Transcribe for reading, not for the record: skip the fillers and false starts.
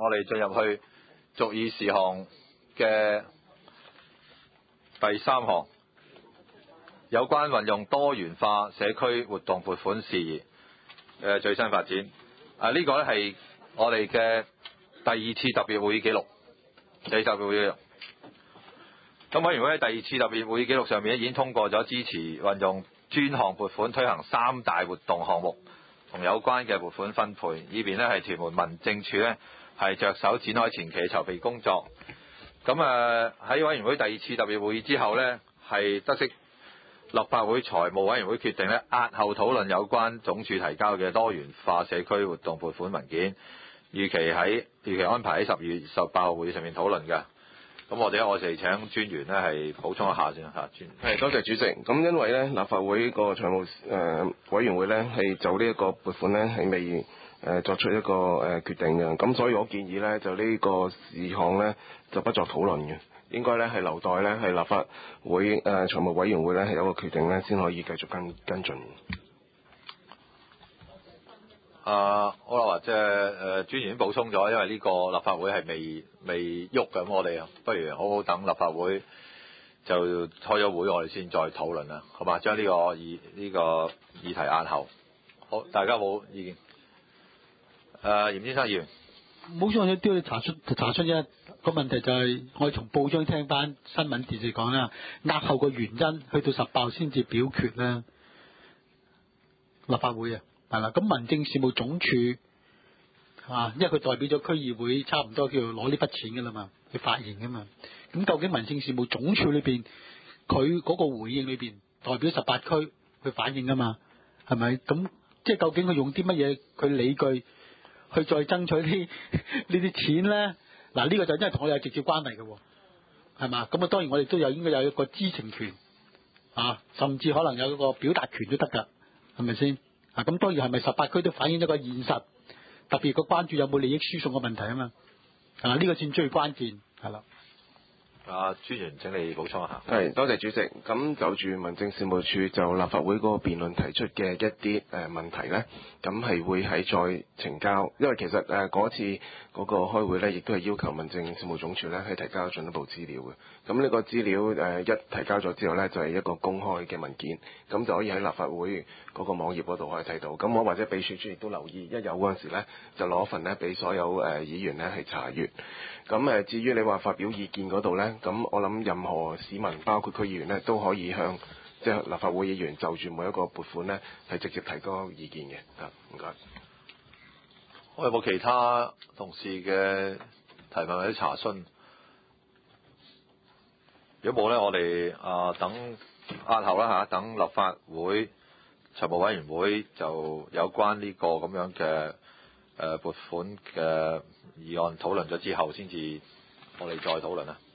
我哋進入去逐議事項嘅第3項，有關運用多元化社區活動撥款事宜嘅最新發展。呢個咧係我哋嘅第2次特別會議記錄。咁委員會喺第2次特別會議記錄上面已經通過咗支持運用專項撥款推行3大活動項目同有關嘅撥款分配，以便咧係屯門民政處咧係着手展開前期籌備工作。咁喺委員會第2次特別會議之後呢，係得悉立法會財務委員會決定咧押後討論有關總署提交嘅多元化社區活動撥款文件，預期安排喺12月18號會議上面討論嘅。咁我哋請專員咧係補充一下先嚇。 係，多謝主席。咁因為咧立法會個財務委員會咧係就呢一個撥款咧係未作出一個決定嘅，咁所以我建議咧就呢個事項咧就不作討論嘅，應該咧係留待咧係立法會財務委員會咧係有個決定咧先可以繼續跟進。 好啦，即係專員已經補充咗，因為呢個立法會係未喐嘅，咁我哋不如好好等立法會就開咗會，我哋先再討論啦，好嘛？將呢個議題押後。好，大家冇意見。嚴先生議員， 冇錯，都要查出啫。個問題就係我哋從報章聽翻新聞電視講啦，押後個原因去到18號先至表決啦。立法會係啦，咁民政事務總署因為佢代表咗區議會，差唔多叫攞呢筆錢噶啦嘛，去發言噶嘛。咁究竟民政事務總署裏邊佢嗰個回應裏邊代表18區去反映噶嘛？係咪？咁即係究竟佢用啲乜嘢佢理據去再爭取呢啲錢咧？嗱，呢個就真係同我哋有直接關係嘅，係嘛？咁當然我哋都應該有一個知情權甚至可能有一個表達權都得㗎，係咪先？咁當然係咪18區都反映一個現實？特別個關注有冇利益輸送嘅問題啊嘛？呢個先最關鍵係啦。 專員請你補充一下。 係，多謝主席。咁就住民政事務處就立法會嗰個辯論提出嘅一啲問題呢，咁係會喺再呈交，因為其實嗰次嗰個開會呢，亦都係要求民政事務總署呢係提交進一步資料嘅。咁呢個資料一提交咗之後呢，就係一個公開嘅文件，咁就可以喺立法會嗰個網頁嗰度可以睇到。咁我或者秘書處亦都留意，一有嗰陣時呢，就攞份呢俾所有議員呢係查閱。咁至於你話發表意見嗰度呢，咁我諗任何市民包括區議員呢，都可以向即係立法會議員就住每一個撥款呢，係直接提交意見嘅。唔該。 我有冇其他同事嘅提問或者查詢？如果冇呢，我哋等押後啦等立法會財務委員會就有關呢個咁樣嘅撥款嘅議案討論咗之後，先至我哋再討論啦。